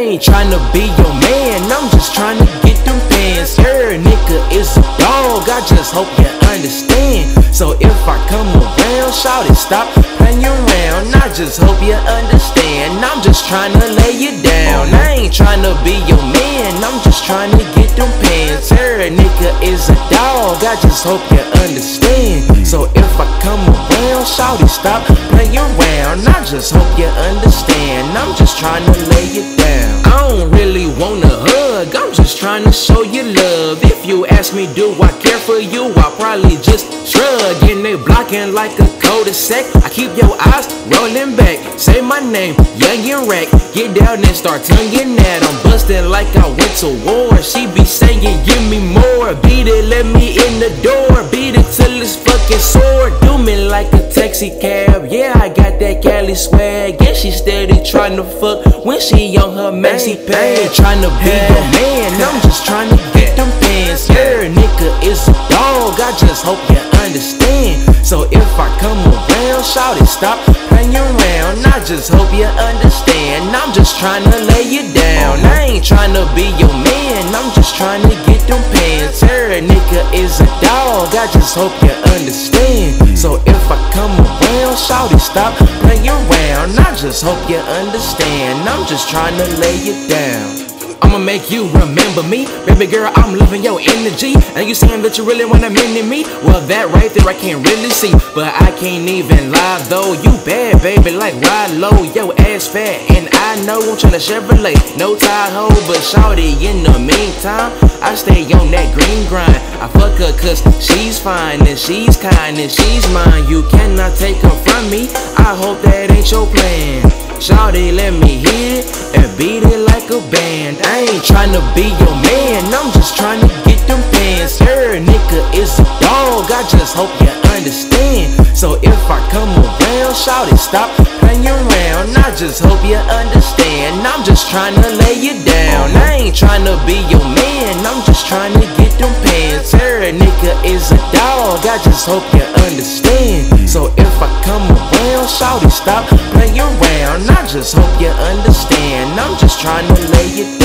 ain't tryna be your man, I'm just tryna get them pants. Her nigga is a dog, I just hope you understand. So if I come around, shout it, stop playing around. I just hope you understand, I'm just tryna lay you down. I ain't tryna be your man, I'm just tryna get them pants. Her nigga is a dog, I just hope you understand. So if I come around, shout it, stop playing around. I just hope you understand, I'm just tryna lay you down. I don't really wanna hug, I'm just tryna show you love. If you ask me, do I care for you, I'll probably just shrug. And they blocking like a cul-de-sac. I keep your eyes rolling back. Say my name, young and rack. Get down and start tonguing that. I'm busting like I went to war. She be saying, give me more. Beat it, let me in the door. Beat it till it's fucking sore. Do me like a taxi cab. Yeah, I got that Cali swag. Yeah, she steady tryna fuck when she on her maxi pad. I ain't tryna be your man, I'm just tryna get them pants. Your nigga is a dog, I just hope you understand. So if I come around, shout it, stop playing around. I just hope you understand, I'm just tryna lay you down. I ain't tryna be your man, I'm just tryna get them pants. Her nigga is a dog, I just hope you understand. So if I come around, shout it, stop playing around. I just hope you understand, I'm just tryna lay you down. I'ma make you remember me. Baby girl, I'm loving your energy. And you saying that you really wanna mend me? Well, that right there I can't really see. But I can't even lie though. You bad, baby, like ride low. Yo ass fat, and I know I'm tryna Chevrolet. No Tahoe, but shawty, in the meantime, I stay on that green grind. I fuck her cause she's fine, and she's kind, and she's mine. You cannot take her from me. I hope that ain't your plan. Shawty, let me hit it and beat it like a band. I ain't tryna be your man, I'm just tryna get them pants. Her nigga is a dog, I just hope you understand. So if I come around, shout it, stop playing around. I just hope you understand, I'm just tryna lay you down. I ain't tryna be your man, I'm just tryna get them pants. Her nigga is a dog, I just hope you understand. So if I come around, shout it, stop playing around. I just hope you understand, I'm just tryna lay you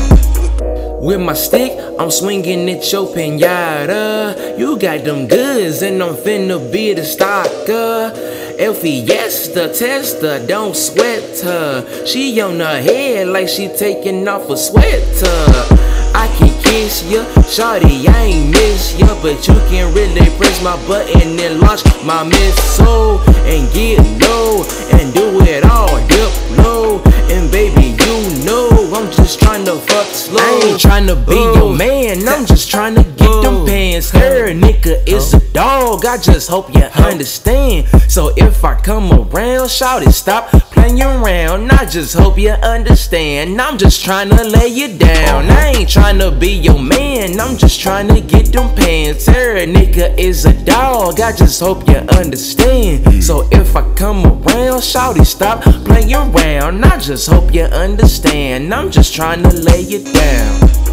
down. With my stick, I'm swinging at your pinata. You got them goods and I'm finna be the stalker. El Fiesta, tester, don't sweat her. She on her head like she taking off a sweater. I can kiss ya, shawty, I ain't miss ya, but you can really press my button and launch my missile and get low and do it all dip low. And baby, you know I'm just tryna fuck slow. I ain't tryna be your man, I'm just tryna get them pants. Her nigga is a dog, I just hope you understand. So if I come around, shout it, stop playing around. I just hope you understand, I'm just tryna lay you down. I ain't tryna be your man, I'm just tryna get them pants. Her nigga is a dog, I just hope you understand. So if I come around, shout it, stop playing around. I just hope you understand, I'm just tryna lay you down.